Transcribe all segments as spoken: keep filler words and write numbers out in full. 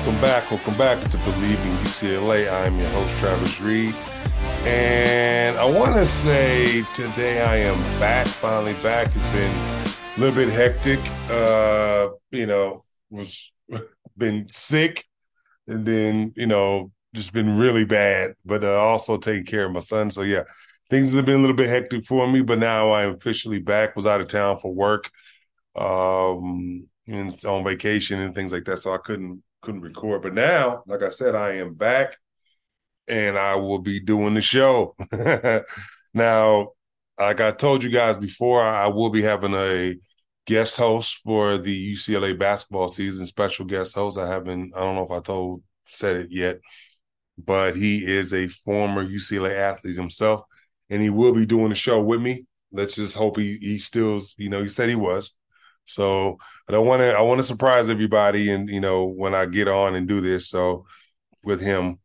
Welcome back. Welcome back to Believe in U C L A. I am your host, Travis Reed. And I want to say today I am back, finally back. It's been a little bit hectic. Uh, you know, was been sick and then, you know, just been really bad, but uh, also taking care of my son. So, yeah, things have been a little bit hectic for me, but now I'm officially back. Was out of town for work, um, and on vacation and things like that. So I couldn't couldn't record. But now, like I said, I am back and I will be doing the show. Now, like I told you guys before, I will be having a guest host for the U C L A basketball season, special guest host. I haven't, I don't know if I told, said it yet, but he is a former U C L A athlete himself, and he will be doing the show with me. Let's just hope he he still, you know, he said he was. So I don't want to, I want to surprise everybody, and you know, when I get on and do this, so with him.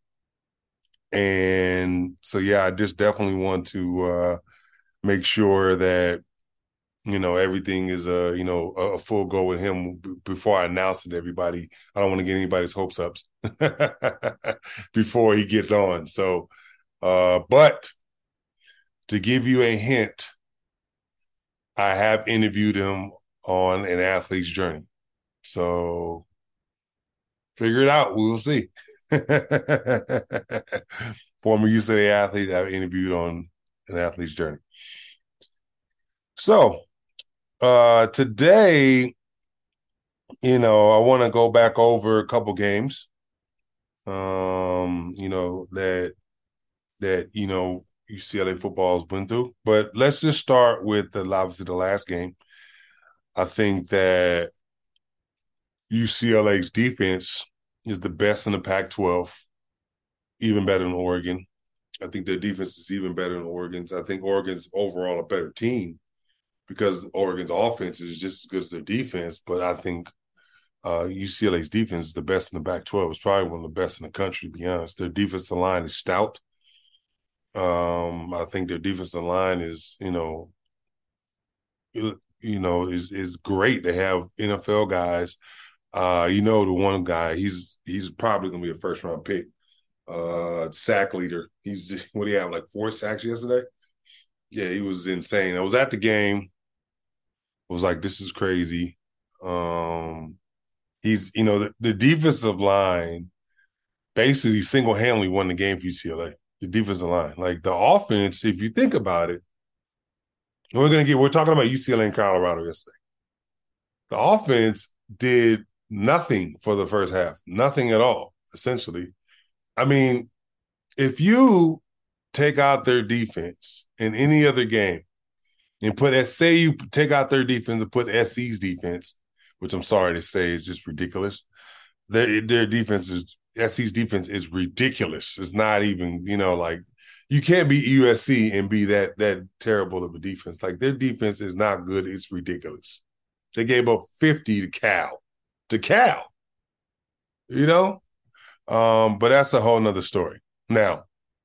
And so, yeah, I just definitely want to uh, make sure that, you know, everything is a, you know, a, a full go with him b- before I announce it to everybody. I don't want to get anybody's hopes up before he gets on. So, uh, but to give you a hint, I have interviewed him on an athlete's journey. So figure it out. We'll see. Former U C L A athlete I've interviewed on an athlete's journey. So uh, today, you know, I want to go back over a couple games, um, you know, that that you know U C L A football has been through. But let's just start with the obviously the last game. I think that U C L A's defense is the best in the Pac twelve, even better than Oregon. I think their defense is even better than Oregon's. I think Oregon's overall a better team because Oregon's offense is just as good as their defense. But I think uh, U C L A's defense is the best in the Pac twelve. It's probably one of the best in the country, to be honest. Their defensive line is stout. Um, I think their defensive line is, you know, you know, is is great. They have N F L guys. Uh, you know, the one guy, he's he's probably gonna be a first round pick. Uh, sack leader. He's what do you have, like four sacks yesterday? Yeah, he was insane. I was at the game. I was like, this is crazy. Um, he's, you know, the, the defensive line basically single handedly won the game for U C L A. The defensive line, like the offense, if you think about it, we're gonna get. We're talking about U C L A and Colorado yesterday. The offense did nothing for the first half, nothing at all, essentially. I mean, if you take out their defense in any other game and put, say you take out their defense and put S C's defense, which I'm sorry to say is just ridiculous. Their their defense is S C's defense is ridiculous. It's not even, you know, like you can't beat U S C and be that that terrible of a defense. Like their defense is not good. It's ridiculous. They gave up fifty to Cal. To Cal. You know? Um, but that's a whole nother story. Now,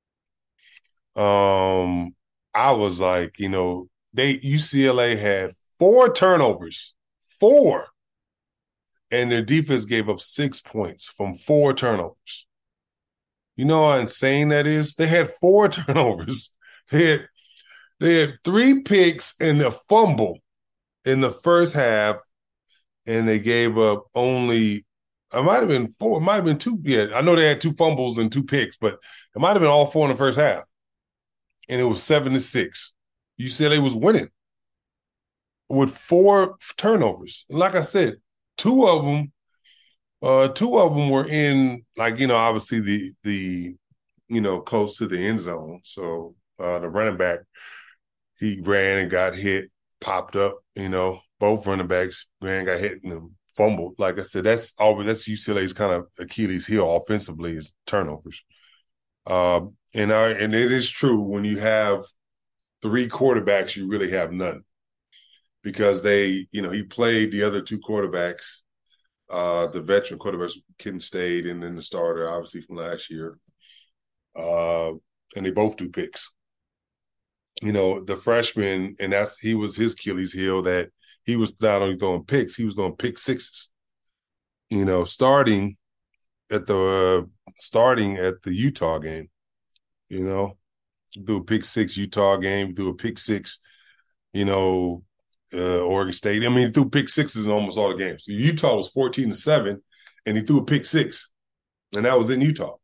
um, I was like, you know, they U C L A had four turnovers. Four. And their defense gave up six points from four turnovers. You know how insane that is? They had four turnovers. They had they had three picks and a fumble in the first half, and they gave up only it might have been four, it might have been two. Yeah, I know they had two fumbles and two picks, but it might have been all four in the first half. And it was seven to six. U C L A was winning with four turnovers. And like I said, two of them Uh, two of them were in, like, you know, obviously the the you know close to the end zone. So uh, the running back, he ran and got hit, popped up. You know, both running backs ran, got hit, and fumbled. Like I said, that's always that's U C L A's kind of Achilles heel offensively is turnovers. Um, and I, and it is true when you have three quarterbacks, you really have none because they, you know, he played the other two quarterbacks. Uh, the veteran quarterbacks, Kitten State, and then the starter, obviously from last year. Uh, and they both do picks. You know, the freshman, and that's he was his Achilles heel that he was not only throwing picks, he was going to pick sixes. You know, starting, at the uh, starting at the Utah game. You know, do a pick six Utah game, do a pick six, you know, uh, Oregon State. I mean, he threw pick sixes in almost all the games. Utah was fourteen to seven, and he threw a pick six, and that was in Utah.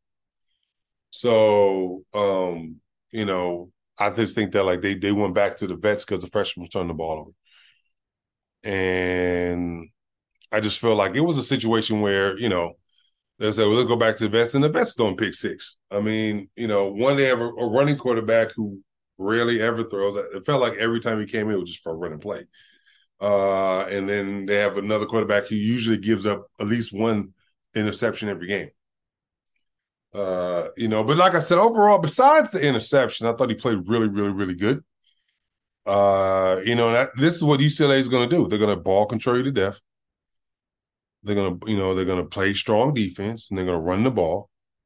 So, um, you know, I just think that like they they went back to the vets because the freshmen turned the ball over, and I just feel like it was a situation where you know they said, well, let's go back to the vets, and the vets don't pick six. I mean, you know, one they have a, a running quarterback who rarely ever throws. It felt like every time he came in, it was just for a run and play. Uh, and then they have another quarterback who usually gives up at least one interception every game. Uh, you know, but like I said, overall, besides the interception, I thought he played really, really, really good. Uh, you know, that, this is what U C L A is going to do. They're going to ball control you to death. They're going to, you know, they're going to play strong defense and they're going to run the ball.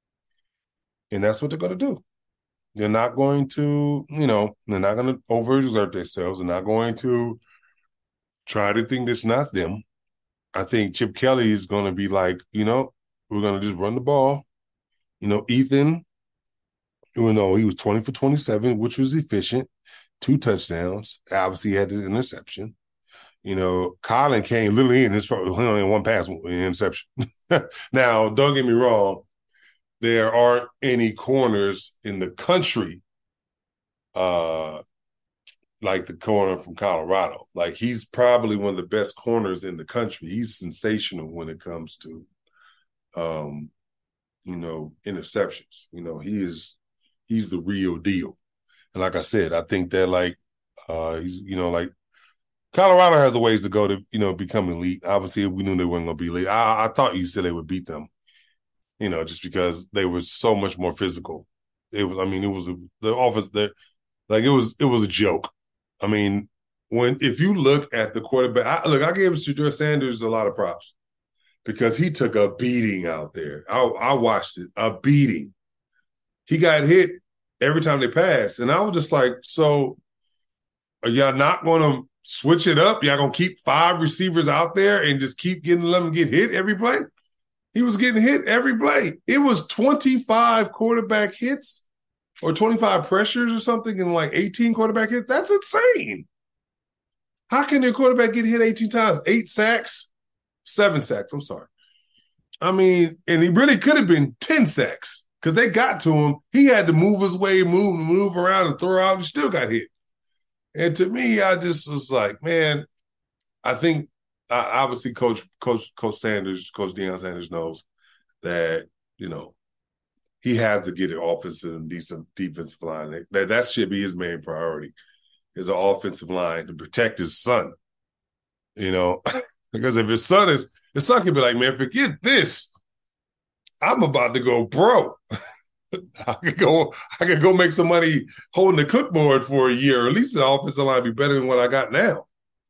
And that's what they're going to do. They're not going to, you know, they're not going to overexert themselves. They're not going to try to think it's not them. I think Chip Kelly is going to be like, you know, we're going to just run the ball. You know, Ethan, you know, he was twenty for twenty-seven, which was efficient, two touchdowns. Obviously, he had the interception. You know, Colin came literally in his first, he only had one pass, an interception. Now, don't get me wrong, there aren't any corners in the country uh, like the corner from Colorado. Like, he's probably one of the best corners in the country. He's sensational when it comes to, um, you know, interceptions. You know, he is, he's the real deal. And like I said, I think that like, uh, he's, you know, like Colorado has a ways to go to, you know, become elite. Obviously, we knew they weren't going to be elite. I, I thought you said they would beat them, you know, just because they were so much more physical. It was, I mean, it was a, the offense that, like, it was, it was a joke. I mean, when, if you look at the quarterback, I, look, I gave Shedeur Sanders a lot of props because he took a beating out there. I, I watched it, a beating. He got hit every time they passed. And I was just like, so are y'all not going to switch it up? Y'all going to keep five receivers out there and just keep getting them get hit every play? He was getting hit every play. It was twenty-five quarterback hits or twenty-five pressures or something and like eighteen quarterback hits. That's insane. How can your quarterback get hit eighteen times? Eight sacks? Seven sacks, I'm sorry. I mean, and he really could have been ten sacks because they got to him. He had to move his way, move, move around and throw out and still got hit. And to me, I just was like, man, I think uh, obviously Coach Coach Coach Sanders, Coach Deion Sanders knows that, you know, he has to get an offensive and decent defensive line. That that should be his main priority, is an offensive line to protect his son. You know, because if his son is, his son can be like, man, forget this. I'm about to go pro. I could go, I could go make some money holding the clipboard for a year. Or at least the offensive line be better than what I got now.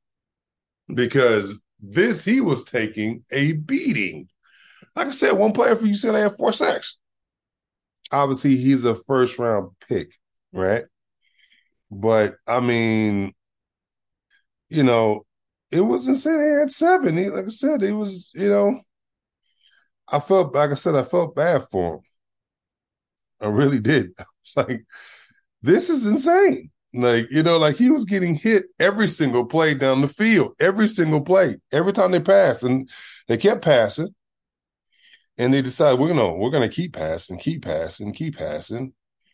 Because this, he was taking a beating. Like I said, one player for U C L A had four sacks. Obviously, he's a first round pick, right? But I mean, you know, it was insane. He had seven. He, like I said, it was, you know, I felt, like I said, I felt bad for him. I really did. It's like, this is insane. Like, you know, like he was getting hit every single play down the field, every single play, every time they passed. And they kept passing. And they decided, we're gonna, we're gonna keep passing, keep passing, keep passing.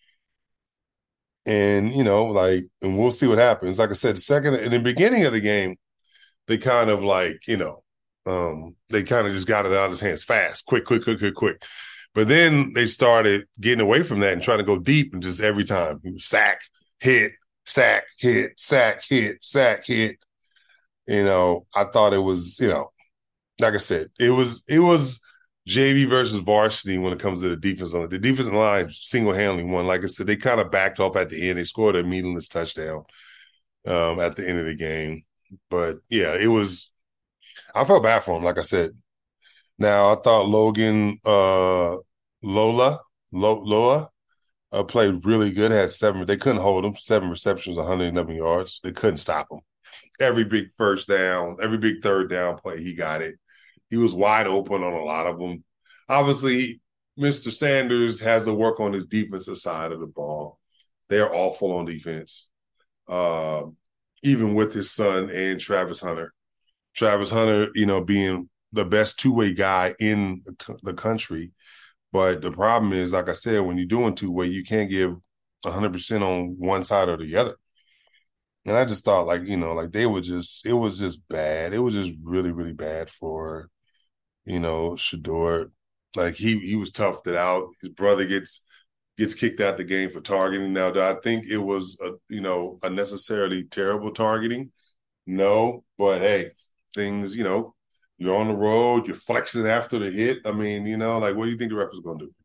And, you know, like, and we'll see what happens. Like I said, the second in the beginning of the game, they kind of like, you know, um, they kind of just got it out of his hands fast, quick, quick, quick, quick, quick. But then they started getting away from that and trying to go deep and just every time he was sack, hit, sack, hit, sack, hit, sack, hit. You know, I thought it was, you know, like I said, it was it was J V versus varsity when it comes to the defense line. The defensive line single-handedly won. Like I said, they kind of backed off at the end. They scored a meaningless touchdown um, at the end of the game. But yeah, it was. I felt bad for him. Like I said. Now, I thought Logan uh, Lola, Lo, Loa uh, played really good, had seven. They couldn't hold him. Seven receptions, one hundred eleven yards. They couldn't stop him. Every big first down, every big third down play, he got it. He was wide open on a lot of them. obviously, Mister Sanders has to work on his defensive side of the ball. They're awful on defense, uh, even with his son and Travis Hunter. Travis Hunter, you know, being the best two-way guy in the country. But the problem is, like I said, when you're doing two-way, you can't give one hundred percent on one side or the other. And I just thought, like, you know, like they were just, it was just bad. It was just really, really bad for, you know, Shedeur. Like he he was toughed it out. His brother gets gets kicked out the game for targeting. Now, do I think it was a, you know, unnecessarily terrible targeting? No, but hey, things, you know, you're on the road, you're flexing after the hit. I mean, you know, like what do you think the ref is going to do?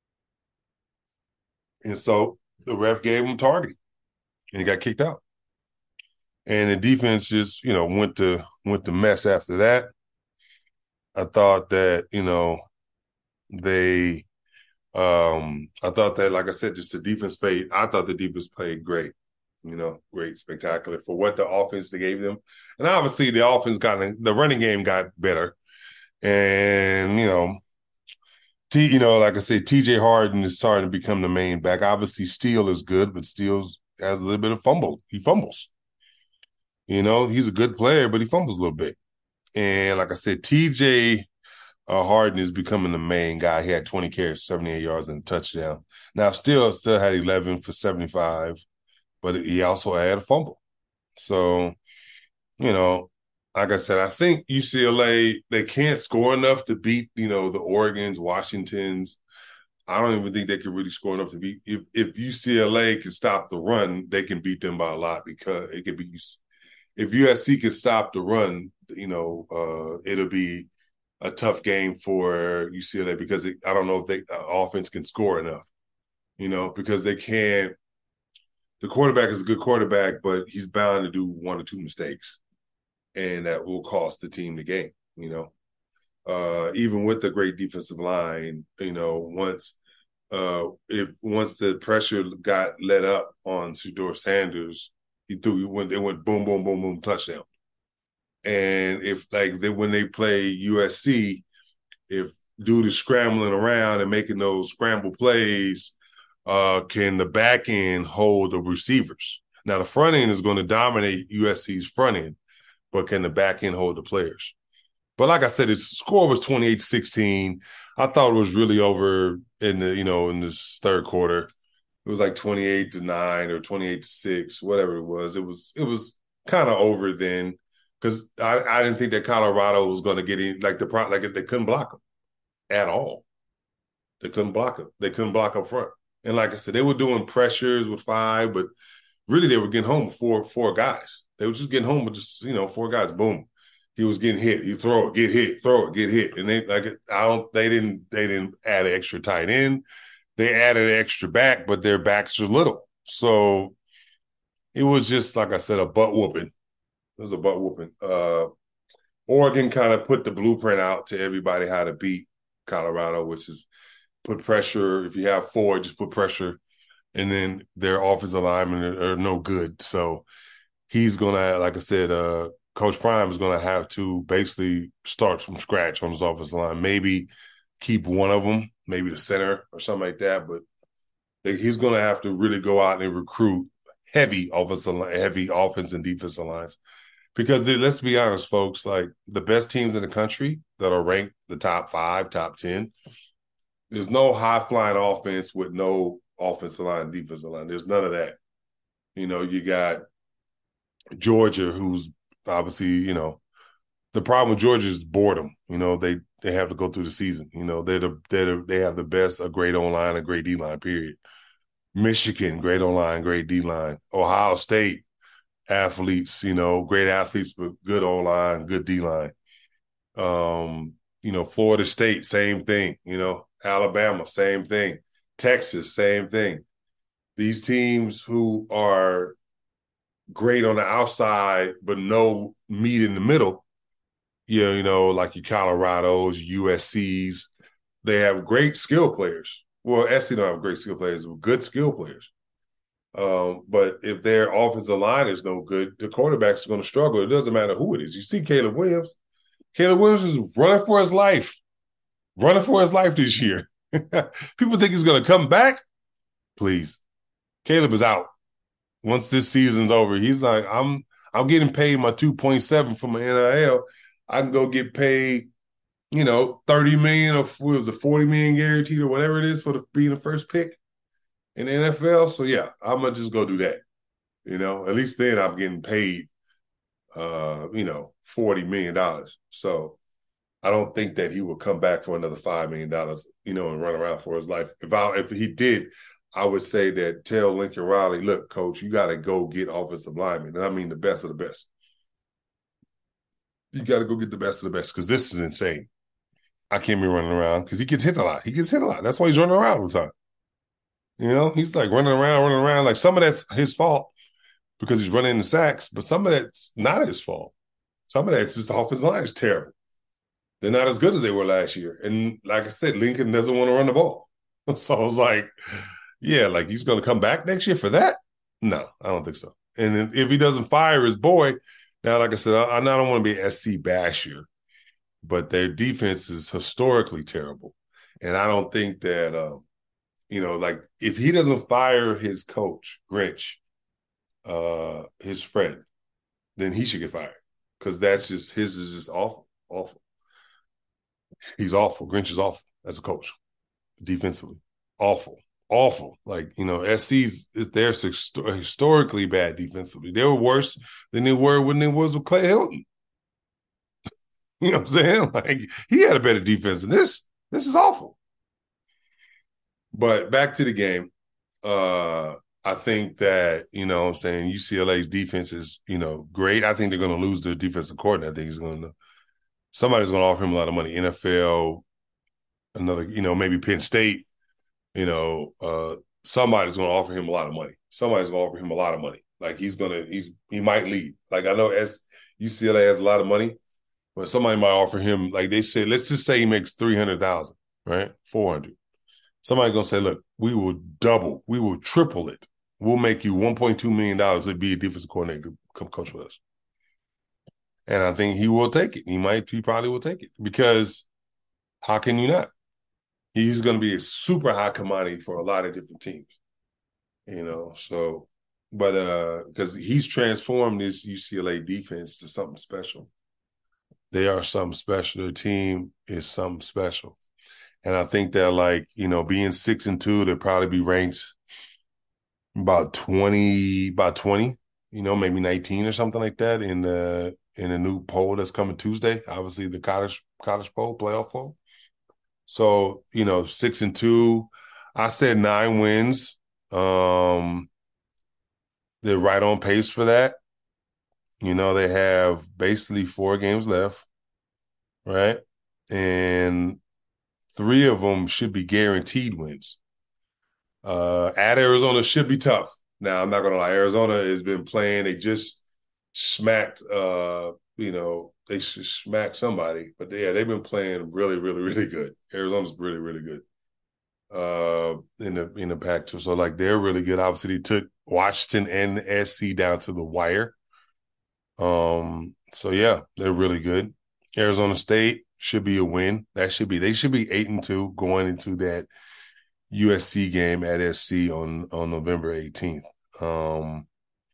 And so the ref gave him targeting, and he got kicked out. And the defense just, you know, went to went to mess after that. I thought that, you know, they um I thought that, like I said, just the defense played, I thought the defense played great, you know, great, spectacular for what the offense they gave them. And obviously the offense got, the running game got better. And, you know, T, you know, like I said, T J Harden is starting to become the main back. Obviously, Steele is good, but Steele has a little bit of fumble. He fumbles. You know, he's a good player, but he fumbles a little bit. And like I said, T J uh, Harden is becoming the main guy. He had twenty carries, seventy-eight yards, and a touchdown. Now, still, still had eleven for seventy-five, but he also had a fumble. So, you know, like I said, I think U C L A, they can't score enough to beat, you know, the Oregons, Washingtons. I don't even think they can really score enough to beat. If if U C L A can stop the run, they can beat them by a lot, because it could be, if U S C can stop the run, you know, uh, it'll be a tough game for U C L A, because it, I don't know if they uh, offense can score enough, you know, because they can't. The quarterback is a good quarterback, but he's bound to do one or two mistakes, and that will cost the team the game, you know. Uh, even with the great defensive line, you know, once uh, if once the pressure got let up on Shedeur Sanders, he threw, he went, it went boom, boom, boom, boom, touchdown. And if like they, when they play U S C, if dude is scrambling around and making those scramble plays, uh, can the back end hold the receivers? Now the front end is going to dominate U S C's front end, but can the back end hold the players? But like I said, its score was twenty-eight to sixteen. I thought it was really over in the, you know, in this third quarter. It was like twenty-eight to nine or twenty-eight to six, whatever it was. It was it was kind of over then, because I, I didn't think that Colorado was going to get in, like the like they couldn't block them at all. They couldn't block them. They couldn't block up front. And like I said, they were doing pressures with five, but really they were getting home with four four guys. They were just getting home with just, you know, four guys. Boom. He was getting hit. He throw it, get hit, throw it, get hit. And they like I don't they didn't they didn't add an extra tight end. They added an extra back, but their backs are little. So it was just, like I said, a butt whooping. It was a butt whooping. Uh, Oregon kind of put the blueprint out to everybody how to beat Colorado, which is put pressure. If you have four, just put pressure. And then their offensive linemen are, are no good. So he's going to, like I said, uh, Coach Prime is going to have to basically start from scratch on his offensive line. Maybe keep one of them, maybe the center or something like that. But he's going to have to really go out and recruit heavy offensive, heavy offense and defensive lines. Because let's be honest, folks, like the best teams in the country that are ranked the top five, top ten, there's no high-flying offense with no offensive line, defensive line. There's none of that. You know, you got Georgia, who's obviously, you know, the problem with Georgia is boredom. You know, they they have to go through the season. You know, they're the, they're the, they have the best, a great O-line, a great D-line, period. Michigan, great O-line, great D-line. Ohio State, athletes, you know, great athletes, but good O-line, good D-line. Um, you know, Florida State, same thing. You know, Alabama, same thing. Texas, same thing. These teams who are great on the outside, but no meat in the middle, you know, you know, like your Colorados, U S Cs, they have great skill players. Well, S C don't have great skill players, but good skill players. Um, but if their offensive line is no good, the quarterback's going to struggle. It doesn't matter who it is. You see Caleb Williams. Caleb Williams is running for his life. running for his life this year. People think he's going to come back. Please, Caleb is out once this season's over. He's like, I'm I'm getting paid my two point seven from my N I L. I can go get paid, you know, thirty million or what was it, forty million guaranteed or whatever it is for the, being the first pick in the N F L. So yeah, I'm gonna just go do that. You know, at least then I'm getting paid, uh, you know, forty million dollars. So I don't think that he will come back for another five million dollars, you know, and run around for his life. If I if he did, I would say that tell Lincoln Riley, look, coach, you got to go get offensive linemen, and I mean the best of the best. You got to go get the best of the best because this is insane. I can't be running around because he gets hit a lot. He gets hit a lot. That's why he's running around all the time. You know, he's like running around, running around. Like some of that's his fault because he's running the sacks, but some of that's not his fault. Some of that's just the offensive line is terrible. They're not as good as they were last year. And like I said, Lincoln doesn't want to run the ball. So I was like, yeah, like he's going to come back next year for that? No, I don't think so. And if he doesn't fire his boy, now, like I said, I, I don't want to be an S C basher, but their defense is historically terrible. And I don't think that, uh, you know, like if he doesn't fire his coach, Grinch, uh, his friend, then he should get fired because that's just, his is just awful, awful. He's awful. Grinch is awful as a coach, defensively. Awful, awful. Like, you know, S C's, they're historically bad defensively. They were worse than they were when they was with Clay Hilton. You know what I'm saying? Like, he had a better defense than this. This is awful. But back to the game. Uh, I think that, you know what I'm saying, U C L A's defense is, you know, great. I think they're going to lose their defensive coordinator. I think he's going to, somebody's going to offer him a lot of money. N F L, another, you know, maybe Penn State, you know, uh, somebody's going to offer him a lot of money. Somebody's going to offer him a lot of money. Like he's going to, he's, he might leave. Like I know as U C L A has a lot of money, but somebody might offer him, like they said, let's just say he makes three hundred thousand, right? four hundred. Somebody's going to say, look, we will double, we will triple it. We'll make you one point two million dollars to be a defensive coordinator to come coach with us. And I think he will take it. He might, he probably will take it because how can you not? He's going to be a super high commodity for a lot of different teams, you know. So, but uh, because he's transformed this U C L A defense to something special. They are something special. Their team is something special, and I think that, like, you know, being six and two, they'll probably be ranked about twenty, about twenty, you know, maybe nineteen or something like that in the in a new poll that's coming Tuesday. Obviously, the college college poll, playoff poll. So, you know, six and two, I said nine wins. Um, they're right on pace for that. You know, they have basically four games left, right? And three of them should be guaranteed wins. Uh, at Arizona should be tough. Now, I'm not going to lie. Arizona has been playing. They just smacked, uh, you know, they smacked somebody. But yeah, they've been playing really, really, really good. Arizona's really, really good. Uh, in the in the Pac two, so like they're really good. Obviously, they took Washington and S C down to the wire. Um, so yeah, they're really good. Arizona State should be a win. That should be they should be eight and two going into that U S C game at S C on on November eighteenth. Um,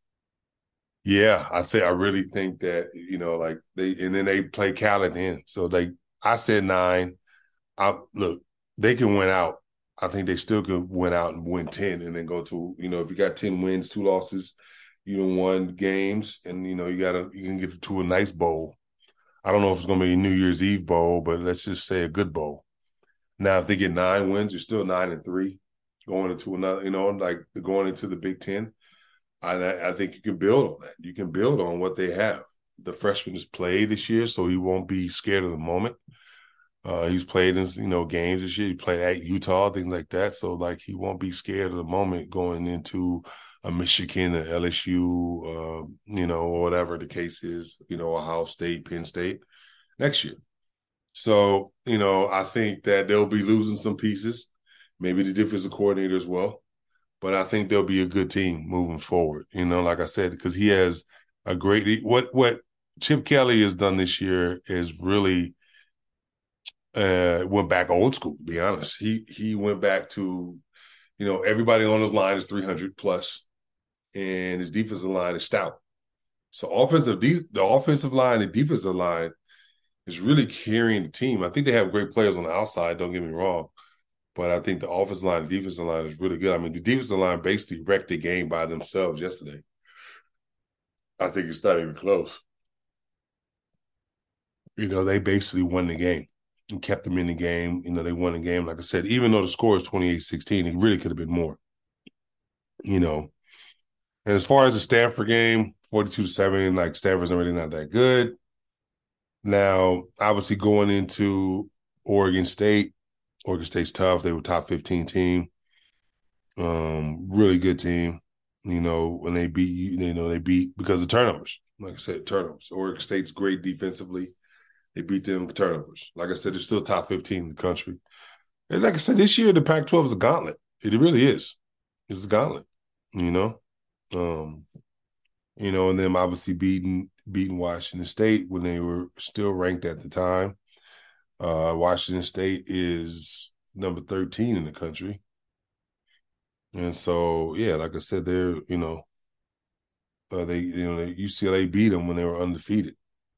yeah, I think I really think that, you know, like they and then they play Cal at the end. So like I said nine. I look, they can win out. I think they still could win out and win ten and then go to, you know, if you got ten wins, two losses, you done won games, and, you know, you got to, you can get to a nice bowl. I don't know if it's going to be a New Year's Eve bowl, but let's just say a good bowl. Now, if they get nine wins, you're still nine and three going into another, you know, like going into the Big Ten. I, I think you can build on that. You can build on what they have. The freshman has played this year, so he won't be scared of the moment. Uh, he's played in, you know, games this year. He played at Utah, things like that. So, like, he won't be scared of the moment going into a Michigan, a L S U, uh, you know, or whatever the case is, you know, Ohio State, Penn State next year. So, you know, I think that they'll be losing some pieces, maybe the defensive coordinator as well. But I think they'll be a good team moving forward, you know, like I said, because he has a great – what what Chip Kelly has done this year is really – Uh, went back old school, to be honest. He he went back to, you know, everybody on his line is three hundred plus, and his defensive line is stout. So offensive, de- the offensive line and defensive line is really carrying the team. I think they have great players on the outside. Don't get me wrong, but I think the offensive line and defensive line is really good. I mean, the defensive line basically wrecked the game by themselves yesterday. I think it's not even close. You know, they basically won the game and kept them in the game. You know, they won the game. Like I said, even though the score is twenty-eight sixteen, it really could have been more, you know. And as far as the Stanford game, forty-two to seven, like Stanford's already not that good. Now, obviously going into Oregon State, Oregon State's tough. They were top fifteen team. Um, really good team. You know, when they beat you, you know, they beat because of turnovers. Like I said, turnovers. Oregon State's great defensively. They beat them with turnovers. Like I said, they're still top fifteen in the country. And like I said, this year the Pac twelve is a gauntlet. It really is. It's a gauntlet, you know. Um, you know, and then obviously beating beating Washington State when they were still ranked at the time. Uh, Washington State is number thirteen in the country. And so, yeah, like I said, they're, you know, uh, they, you know, U C L A beat them when they were undefeated.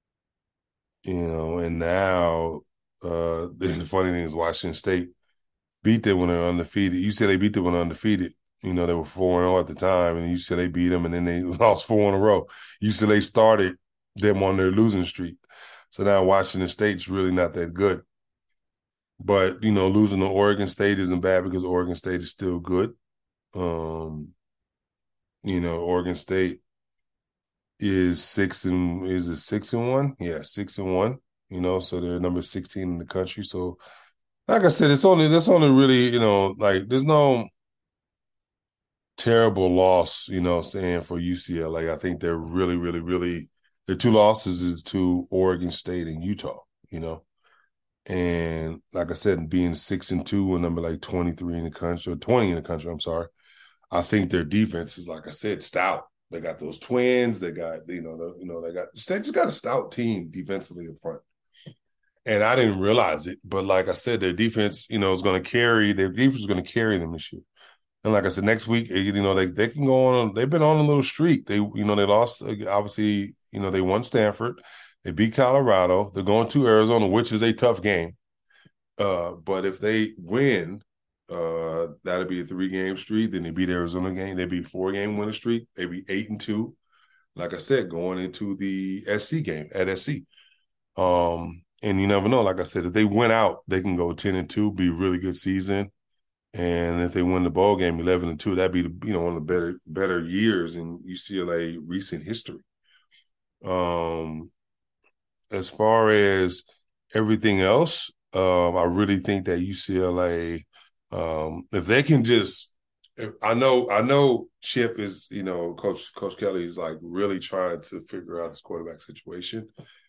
You know, and now uh, the funny thing is Washington State beat them when they were undefeated. U C L A beat them when they were undefeated. You know, they were four and oh at the time, and U C L A beat them, and then they lost four in a row. U C L A started them on their losing streak. So now Washington State's really not that good. But, you know, losing to Oregon State isn't bad because Oregon State is still good. Um, you know, Oregon State is six and is it six and one? Yeah, six and one. You know, so they're number sixteen in the country. So, like I said, it's only that's only really, you know, like there's no terrible loss, you know, saying for U C L A. I think they're really, really, really their two losses is to Oregon State and Utah. You know, and like I said, being six and two and number like twenty three in the country or twenty in the country. I'm sorry. I think their defense is, like I said, stout. They got those twins. They got, you know, the, you know, they got they just got a stout team defensively in front. And I didn't realize it, but like I said, their defense, you know, is going to carry. Their defense is going to carry them this year. And like I said, next week, you know, they they can go on. They've been on a little streak. They, you know, they lost. Obviously, you know, they won Stanford. They beat Colorado. They're going to Arizona, which is a tough game. Uh, but if they win, uh, that'll be a three-game streak. Then they beat Arizona game. They beat four-game winning streak. They be eight and two. Like I said, going into the S C game at S C. Um, and you never know. Like I said, if they win out, they can go ten and two, be a really good season. And if they win the bowl game eleven and two, that'd be the, you know, one of the better better years in U C L A recent history. Um, as far as everything else, um, I really think that U C L A, um, if they can just, if, I know, I know Chip is, you know, Coach Coach Kelly is like really trying to figure out his quarterback situation.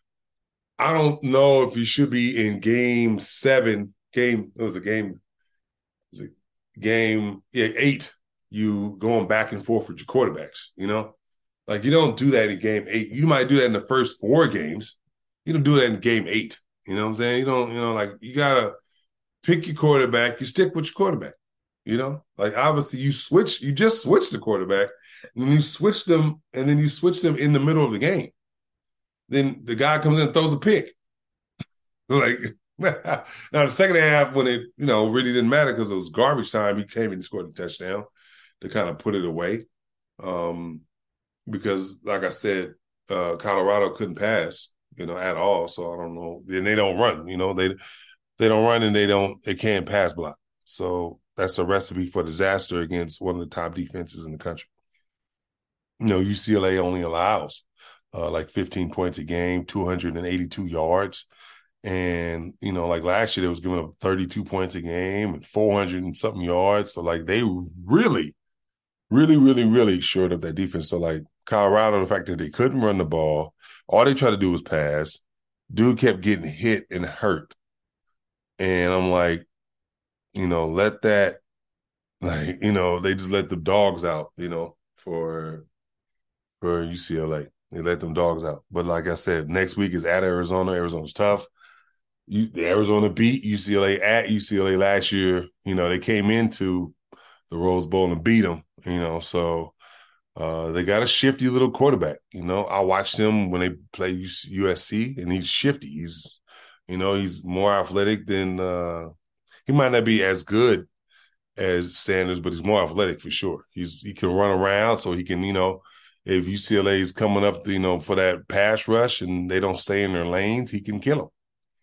I don't know if he should be in game seven, game, it was a game, it was a game yeah, eight, you going back and forth with your quarterbacks, you know? Like you don't do that in game eight. You might do that in the first four games. You don't do that in game eight. You know what I'm saying? You don't, you know, like you gotta pick your quarterback, you stick with your quarterback. You know, like obviously you switch, you just switch the quarterback, and then you switch them, and then you switch them in the middle of the game. Then the guy comes in and throws a pick. Like now the second half, when it, you know, really didn't matter because it was garbage time, he came and scored a touchdown to kind of put it away. Um, because like I said, uh, Colorado couldn't pass, you know, at all. So I don't know. And they don't run, you know, they they don't run and they don't they can't pass block. So that's a recipe for disaster against one of the top defenses in the country. You know, U C L A only allows uh, like fifteen points a game, two hundred eighty-two yards. And, you know, like last year, they was giving up thirty-two points a game and four hundred and something yards. So like they really, really, really, really short of that defense. So like Colorado, the fact that they couldn't run the ball, all they tried to do was pass. Dude kept getting hit and hurt. And I'm like, you know, let that, like, you know, they just let the dogs out, you know, for for U C L A. They let them dogs out. But like I said, next week is at Arizona. Arizona's tough. You, Arizona beat U C L A at U C L A last year. You know, they came into the Rose Bowl and beat them. You know, so uh, they got a shifty little quarterback. You know, I watched him when they play U S C, and he's shifty. He's, you know, he's more athletic than uh, he might not be as good as Sanders, but he's more athletic for sure. He's he can run around, so he can, you know, if U C L A is coming up, you know, for that pass rush and they don't stay in their lanes, he can kill them.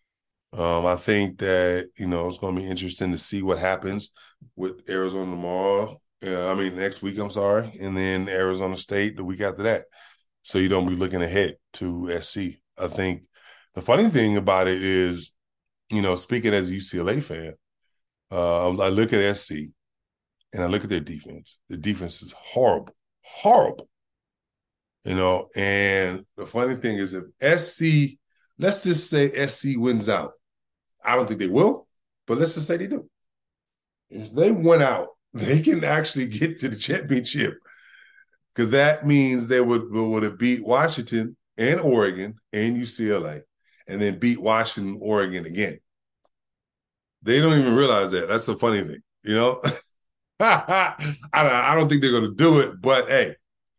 Um, I think that, you know, it's going to be interesting to see what happens with Arizona tomorrow. Uh, I mean, next week, I'm sorry. And then Arizona State the week after that. So you don't be looking ahead to S C. I think the funny thing about it is, you know, speaking as a U C L A fan, uh, I look at S C and I look at their defense. The defense is horrible, horrible. You know, and the funny thing is if S C, let's just say S C wins out. I don't think they will, but let's just say they do. If they went out, they can actually get to the championship because that means they would, would have beat Washington and Oregon and U C L A and then beat Washington, Oregon again. They don't even realize that. That's a funny thing, you know? I, don't, I don't think they're going to do it, but hey,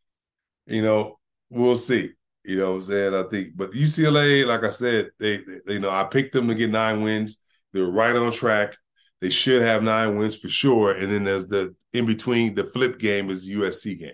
you know, we'll see. You know what I'm saying? I think, but U C L A, like I said, they, they, you know, I picked them to get nine wins. They're right on track. They should have nine wins for sure. And then there's the in between, the flip game is the U S C game.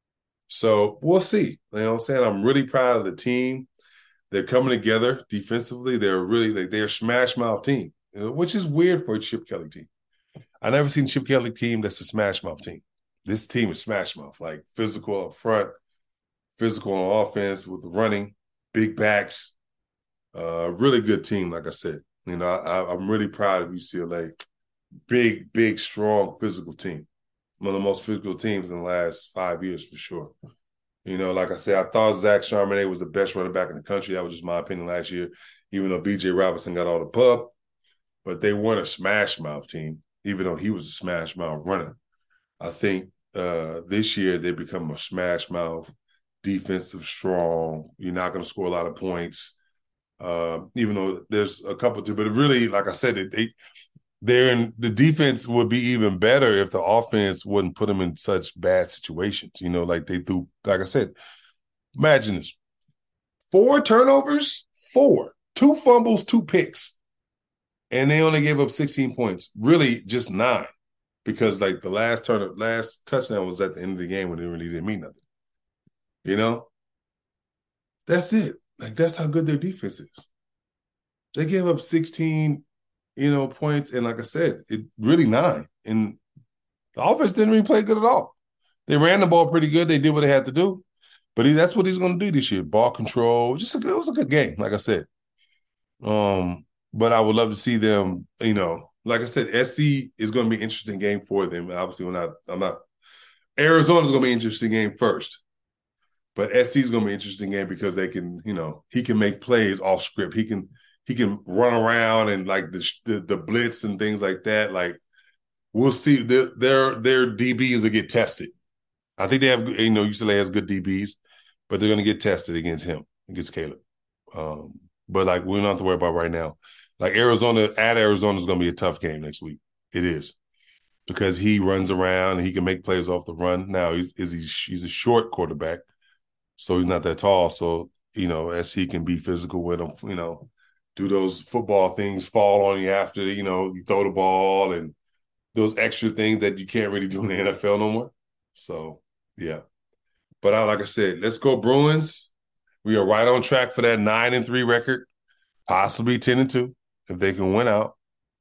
So we'll see. You know what I'm saying? I'm really proud of the team. They're coming together defensively. They're really, like, they're a smash mouth team, you know, which is weird for a Chip Kelly team. I never seen a Chip Kelly team that's a smash mouth team. This team is smash mouth, like physical up front, physical on offense with the running, big backs. Uh, really good team, like I said. You know, I, I'm really proud of U C L A. Big, big, strong, physical team. One of the most physical teams in the last five years for sure. You know, like I said, I thought Zach Charbonnet was the best running back in the country. That was just my opinion last year, even though B J Robinson got all the pub. But they weren't a smash mouth team, even though he was a smash mouth runner. I think uh, this year they become a smash mouth, defensive, strong. You're not going to score a lot of points, uh, even though there's a couple to. But it really, like I said, they they're in the defense would be even better if the offense wouldn't put them in such bad situations. You know, like they threw. Like I said, imagine this: four turnovers, four, two fumbles, two picks, and they only gave up sixteen points. Really, just nine. Because like the last turn, last touchdown was at the end of the game when it really didn't mean nothing. You know, that's it. Like that's how good their defense is. They gave up sixteen, you know, points, and like I said, it really nine. And the offense didn't really play good at all. They ran the ball pretty good. They did what they had to do, but he, that's what he's going to do this year: ball control. Just a good, it was a good game, like I said. Um, but I would love to see them, you know. Like I said, S C is going to be an interesting game for them. Obviously, we're not, I'm not. Arizona's going to be an interesting game first, but S C is going to be an interesting game because they can, you know, he can make plays off script. He can he can run around and like the the, the blitz and things like that. Like we'll see. Their their their D Bs will get tested. I think they have, you know, U C L A has good D Bs, but they're going to get tested against him, against Caleb. Um, but like we don't have to worry about right now. Like Arizona, at Arizona is going to be a tough game next week. It is because he runs around and he can make plays off the run. Now he's is he he's a short quarterback, so he's not that tall. So you know, as he can be physical with him, you know, do those football things, fall on you after you know you throw the ball and those extra things that you can't really do in the N F L no more. So yeah, but I, like I said, let's go Bruins. We are right on track for that nine and three record, possibly ten and two. If they can win out.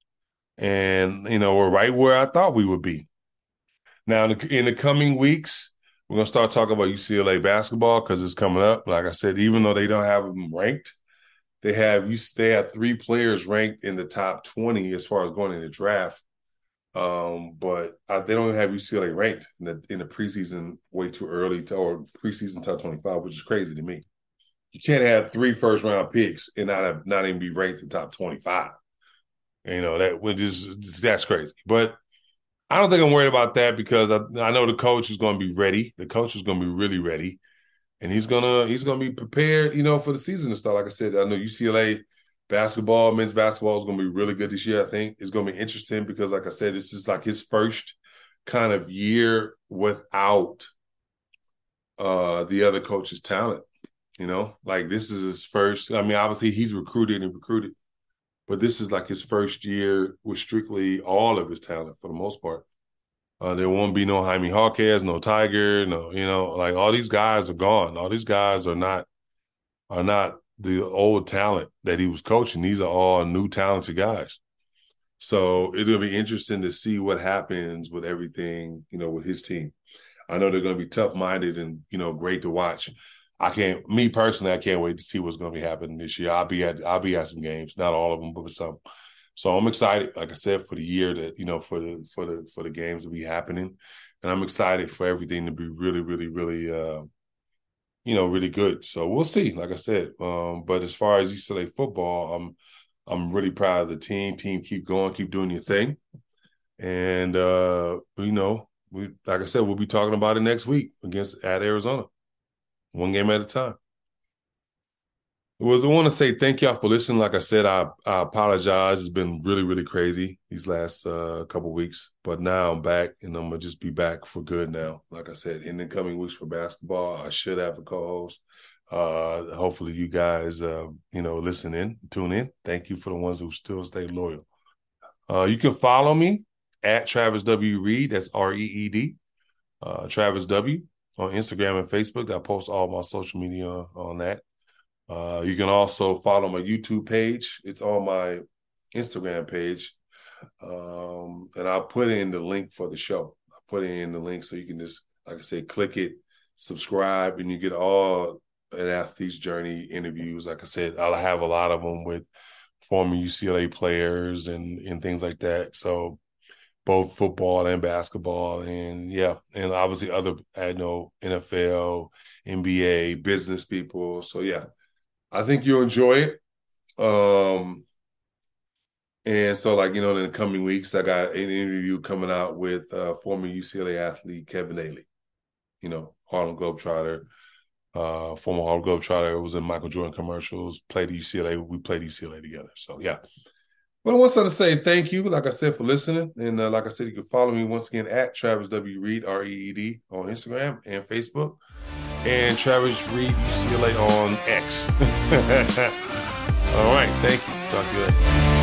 And, you know, we're right where I thought we would be. Now, in the, in the coming weeks, we're going to start talking about U C L A basketball because it's coming up. Like I said, even though they don't have them ranked, they have they have three players ranked in the top twenty as far as going in the draft. Um, but uh, they don't have U C L A ranked in the, in the preseason way too early to, or preseason top twenty-five, which is crazy to me. You can't have three first round picks and not have not even be ranked in top twenty-five. You know, that would just that's crazy. But I don't think I'm worried about that because I, I know the coach is going to be ready. The coach is going to be really ready, and he's gonna he's gonna be prepared. You know, for the season to start. Like I said, I know U C L A Basketball, men's basketball is going to be really good this year. I think it's going to be interesting because, like I said, this is like his first kind of year without uh, the other coach's talent. You know, like this is his first. I mean, obviously he's recruited and recruited, but this is like his first year with strictly all of his talent for the most part. Uh, there won't be no Jaime Hawkes, no Tiger, no, you know, like all these guys are gone. All these guys are not are not the old talent that he was coaching. These are all new talented guys. So it'll be interesting to see what happens with everything, you know, with his team. I know they're going to be tough-minded and, you know, great to watch. I can't, me personally, I can't wait to see what's going to be happening this year. I'll be at, I'll be at some games, not all of them, but some. So I'm excited, like I said, for the year that, you know, for the, for the, for the games to be happening. And I'm excited for everything to be really, really, really, uh, you know, really good. So we'll see, like I said. Um, but as far as U C L A football, I'm, I'm really proud of the team. Team, keep going, keep doing your thing. And, uh, you know, we, like I said, we'll be talking about it next week against at Arizona, one game at a time. Well, I want to say thank y'all for listening. Like I said, I, I apologize. It's been really, really crazy these last uh, couple of weeks, but now I'm back, and I'm gonna just be back for good now. Like I said, in the coming weeks for basketball, I should have a co-host. Uh, hopefully, you guys, uh, you know, listen in, tune in. Thank you for the ones who still stay loyal. Uh, you can follow me at Travis W. Reed. That's R E E D. Uh, Travis W. on Instagram and Facebook. I post all my social media on that. Uh, you can also follow my YouTube page. It's on my Instagram page. Um, and I'll put in the link for the show. I'll put in the link so you can just, like I said, click it, subscribe, and you get all an athlete's journey interviews. Like I said, I'll have a lot of them with former U C L A players and, and things like that. So both football and basketball, and yeah, and obviously other, I know, N F L, N B A, business people. So yeah, I think you'll enjoy it. Um, and so, like, you know, in the coming weeks, I got an interview coming out with uh, former U C L A athlete Kevin Daly, you know, Harlem Globetrotter, uh, former Harlem Globetrotter, was in Michael Jordan commercials, played at U C L A. We played U C L A together. So, yeah. But I want to say thank you, like I said, for listening. And uh, like I said, you can follow me once again at Travis W. Reed, R E E D, on Instagram and Facebook. And Travis Reed, U C L A on X. All right. Thank you. Talk to you later.